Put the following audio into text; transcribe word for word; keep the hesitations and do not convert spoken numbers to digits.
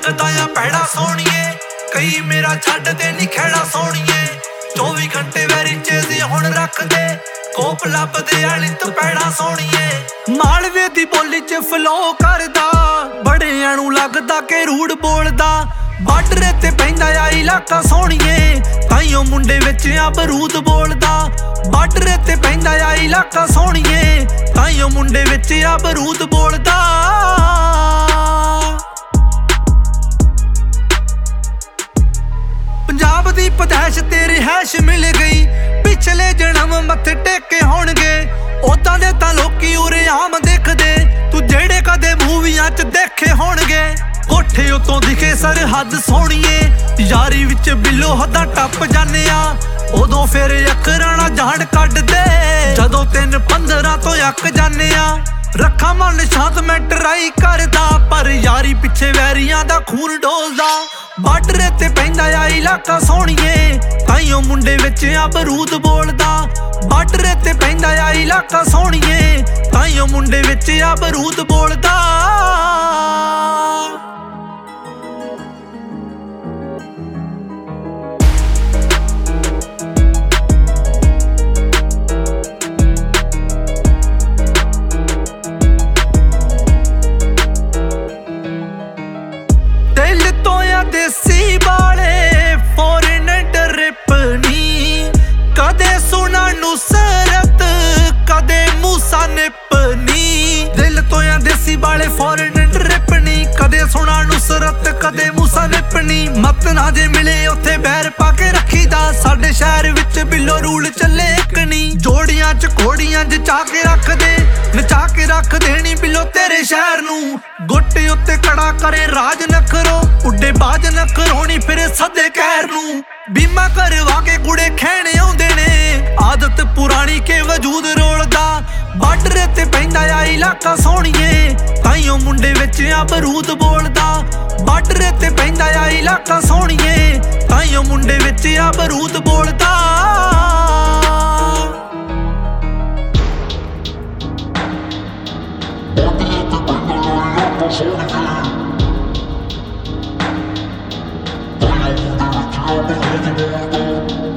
ਰੱਖਦਾ ਆ ਪੈੜਾ ਸੋਹਣੀਏ ਕਈ ਮੇਰਾ ਛੱਡਦੇ ਨਹੀਂ ਖਹਿੜਾ ਸੋਹਣੀਏ ਚੌਵੀ ਘੰਟੇ ਵੈਰੀ ਚੇਜ਼ ਹੁਣ ਰੱਖਦੇ ਕੋਪ ਲੱਭਦੇ ਆਲੀ ਤੂੰ ਪੈੜਾ ਸੋਹਣੀਏ ਮਾਲਵੇ ਦੀ ਬੋਲੀ ਚ ਫਲੋ ਕਰਦਾ ਬੜਿਆਂ ਨੂੰ ਲੱਗਦਾ ਕਿ ਰੂੜ ਬੋਲਦਾ ਬਾਰਡਰ ਤੇ ਪੈਂਦਾ ਆ ਇਲਾਕਾ ਸੋਹਣੀਏ ਤਾਈਓ ਮੁੰਡੇ ਵਿੱਚ ਆ ਬਰੂਦ ਬੋਲਦਾ ਬਾਰਡਰ ਤੇ ਪੈਂਦਾ ਆ ਇਲਾਕਾ ਸੋਹਣੀਏ ਤਾਈਓ ਮੁੰਡੇ ਵਿੱਚ ਆ ਬਰੂਦ ਬੋਲਦਾ ਪੰਜਾਬ ਦੀ ਪਦੈਸ਼ ਤੇ ਰਿਹਾਇਸ਼ ਮਿਲ ਗਈ ਪਿਛਲੇ ਜਨਮ ਮੱਥੇ ਟੇਕੇ ਹੋਣਗੇ ਉਦਾਂ ਦੇ ਤਾਂ ਲੋਕੀ ਉਰੇ ਆਮ ਦੇਖਦੇ ਤੂੰ ਜਿਹੜੇ ਕਦੇ ਮੂਵੀਆਂ 'ਚ ਦੇਖੇ ਹੋਣਗੇ ਕੋਠੇ ਉਤੋਂ ਦਿਖੇ ਸਰਹੱਦ ਸੋਹਣੀਏ ਯਾਰੀ ਵਿੱਚ ਬਿੱਲੋ ਹੱਦਾਂ ਟੱਪ ਜਾਂਦੇ ਆ ਉਦੋਂ ਫਿਰ ਅੱਖਰਾਂ ਨਾਲ ਜਾਣ ਕੱਢਦੇ ਜਦੋਂ ਤਿੰਨ ਪੰਦਰਾਂ ਤੋਂ ਅੱਕ ਜਾਂਦੇ ਆ ਰੱਖਾਂ ਮਨ ਸ਼ਾਂਤ ਮੈਂ ਟਰਾਈ ਕਰਦਾ ਪਰ ਯਾਰੀ ਪਿੱਛੇ ਵੈਰੀਆਂ ਦਾ ਖੂਨ ਡੋਲਦਾ ਬਾਰਡਰ ਤੇ ਪੈਂਦਾ ਆ ਇਲਾਕਾ ਸੋਹਣੀਏ ਤਾਈਓ ਮੁੰਡੇ ਵਿੱਚ ਆ ਬਰੂਦ ਬੋਲਦਾ ਬਾਰਡਰ ਤੇ ਪੈਂਦਾ ਆ ਇਲਾਕਾ ਸੋਹਣੀਏ ਤਾਈਓ ਮੁੰਡੇ ਵਿੱਚ ਆ ਬਰੂਦ ਬੋਲਦਾ ਦੇਸੀ ਵਾਲੇ ਫੋਰਨ ਡਰਿਪ ਨੀ ਕਦੇ ਸੁਣਾ ਨੁਸਰਤ ਕਦੇ ਮੂਸਾ ਨਿਪ ਨੀ ਦਿਲ ਤੋਂ ਆ ਦੇਸੀ ਵਾਲੇ ਫੋਰਨ ਡਰਿਪ ਨੀ ਕਦੇ ਸੁਣਾ ਨੁਸਰਤ ਕਦੇ ਮੂਸਾ ਨਿਪ ਨੀ ਮਤ ਨਾ ਜੇ ਮਿਲੇ ਉੱਥੇ ਬੈਰ ਪਾ ਕੇ ਰੱਖੀਦਾ ਸਾਡੇ ਸ਼ਹਿਰ ਵਿੱਚ ਬਿੱਲੋ ਰੂਲ ਚੱਲੇ ਇੱਕ ਨੀ ਜੋੜੀਆਂ ਚ ਘੋੜੀਆਂ ਜਚਾ ਕੇ ਰੱਖਦੇ ਨਚਾ ਕੇ ਰੱਖ ਦੇਣੀ ਬਿੱਲੋ ਤੇਰੇ ਸ਼ਹਿਰ ਨੂੰ ਗੁੱਟੇ ਉੱਤੇ ਕੜਾ ਕਰੇ ਰਾਜ ਨਖਰੋ ਉੱਡੇ ਬਾਜ ਨਖਰੋਣੀ ਫਿਰ ਸੱਦੇ ਕਹਿਰ ਨੂੰ ਬੀਮਾ ਕਰਵਾ ਕੇ ਕੁੜੇ ਖੈਣੇ ਆਉਂਦੇ ਨੇ ਆਦਤ ਪੁਰਾਣੀ ਕੇ ਵਜੂਦ ਰੋਲਦਾ ਬਾਰਡਰ ਤੇ ਪੈਂਦਾ ਆ ਇਲਾਕਾ ਸੋਹਣੀਏ ਤਾਈਓ ਮੁੰਡੇ ਵਿੱਚ ਆ ਬਰੂਦ ਬੋਲਦਾ ਬਾਰਡਰ ਤੇ ਪੈਂਦਾ ਆ ਇਲਾਕਾ ਸੋਹਣੀਏ ਤਾਈਓ ਮੁੰਡੇ ਵਿੱਚ ਆ ਬਰੂਦ ਬੋਲਦਾ Sorry,